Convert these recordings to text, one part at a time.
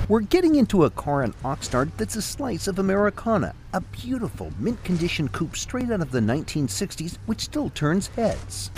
We're getting into a car in Oxnard that's a slice of Americana, a beautiful mint-condition coupe straight out of the 1960s, which still turns heads.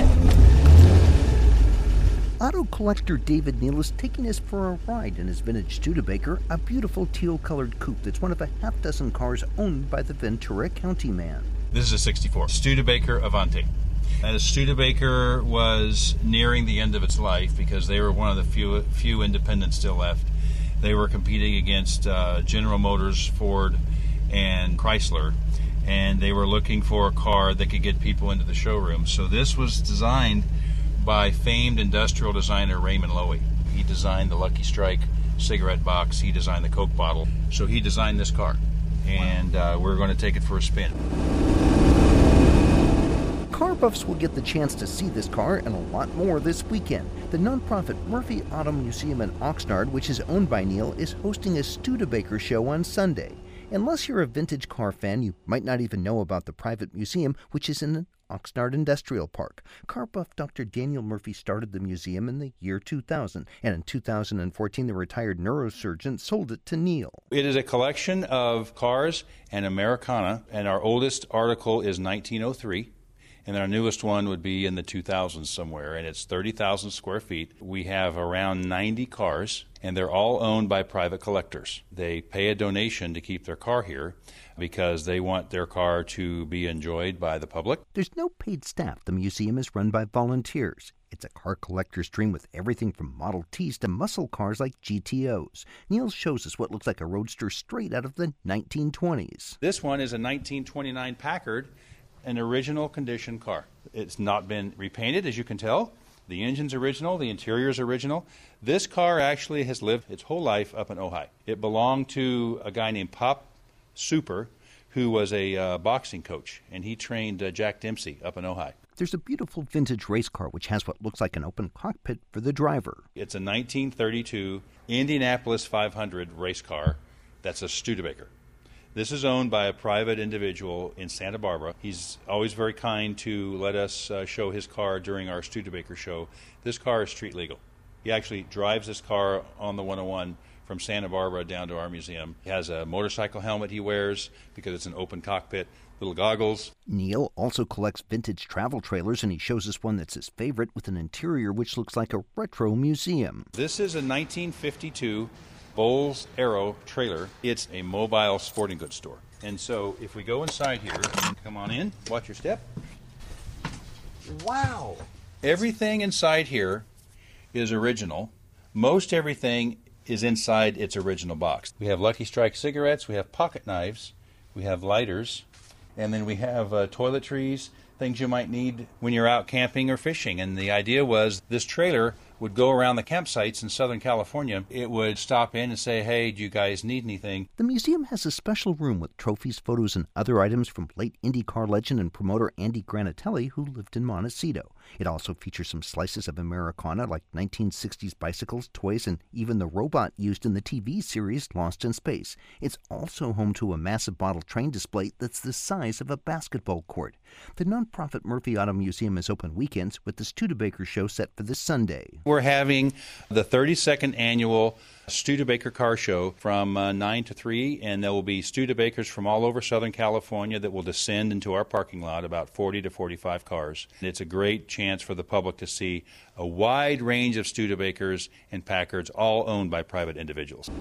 Auto collector David Neal is taking us for a ride in his vintage Studebaker, a beautiful teal-colored coupe that's one of a half-dozen cars owned by the Ventura County man. This is a 64 Studebaker Avante. As Studebaker was nearing the end of its life because they were one of the few independents still left. They were competing against General Motors, Ford, and Chrysler, and they were looking for a car that could get people into the showroom. So this was designed by famed industrial designer Raymond Loewy. He designed the Lucky Strike cigarette box, he designed the Coke bottle, so he designed this car, and we're going to take it for a spin. Car buffs will get the chance to see this car and a lot more this weekend. The nonprofit Murphy Auto Museum in Oxnard, which is owned by Neal, is hosting a Studebaker show on Sunday. Unless you're a vintage car fan, you might not even know about the private museum, which is in an Oxnard Industrial Park. Car buff Dr. Daniel Murphy started the museum in the year 2000, and in 2014 the retired neurosurgeon sold it to Neal. It is a collection of cars and Americana, and our oldest article is 1903. And our newest one would be in the 2000s somewhere, and it's 30,000 square feet. We have around 90 cars, and they're all owned by private collectors. They pay a donation to keep their car here because they want their car to be enjoyed by the public. There's no paid staff. The museum is run by volunteers. It's a car collector's dream with everything from Model Ts to muscle cars like GTOs. Neal shows us what looks like a roadster straight out of the 1920s. This one is a 1929 Packard, an original condition car. It's not been repainted, as you can tell. The engine's original, the interior's original. This car actually has lived its whole life up in Ojai. It belonged to a guy named Pop Super, who was a boxing coach, and he trained Jack Dempsey up in Ojai. There's a beautiful vintage race car which has what looks like an open cockpit for the driver. It's a 1932 Indianapolis 500 race car that's a Studebaker. This is owned by a private individual in Santa Barbara. He's always very kind to let us show his car during our Studebaker show. This car is street legal. He actually drives this car on the 101 from Santa Barbara down to our museum. He has a motorcycle helmet he wears because it's an open cockpit, little goggles. Neal also collects vintage travel trailers, and he shows us one that's his favorite with an interior which looks like a retro museum. This is a 1952 Bowles Aero trailer. It's a mobile sporting goods store. And so if we go inside here, come on in, watch your step. Wow! Everything inside here is original. Most everything is inside its original box. We have Lucky Strike cigarettes, we have pocket knives, we have lighters, and then we have toiletries, things you might need when you're out camping or fishing. And the idea was this trailer would go around the campsites in Southern California. It would stop in and say, hey, do you guys need anything? The museum has a special room with trophies, photos, and other items from late IndyCar legend and promoter Andy Granatelli, who lived in Montecito. It also features some slices of Americana like 1960s bicycles, toys, and even the robot used in the TV series Lost in Space. It's also home to a massive model train display that's the size of a basketball court. The nonprofit Murphy Auto Museum is open weekends with the Studebaker show set for this Sunday. We're having the 32nd annual Studebaker Car Show from 9 to 3, and there will be Studebakers from all over Southern California that will descend into our parking lot, about 40 to 45 cars. It's a great chance for the public to see a wide range of Studebakers and Packards, all owned by private individuals.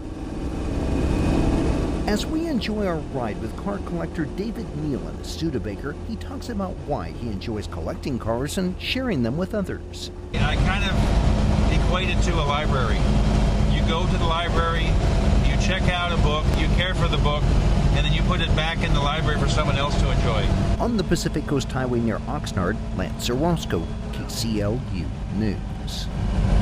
As we enjoy our ride with car collector David Neal in the Studebaker, he talks about why he enjoys collecting cars and sharing them with others. I kind of equate it to a library. You go to the library, you check out a book, you care for the book, and then you put it back in the library for someone else to enjoy. On the Pacific Coast Highway near Oxnard, Lance Orozco, KCLU News.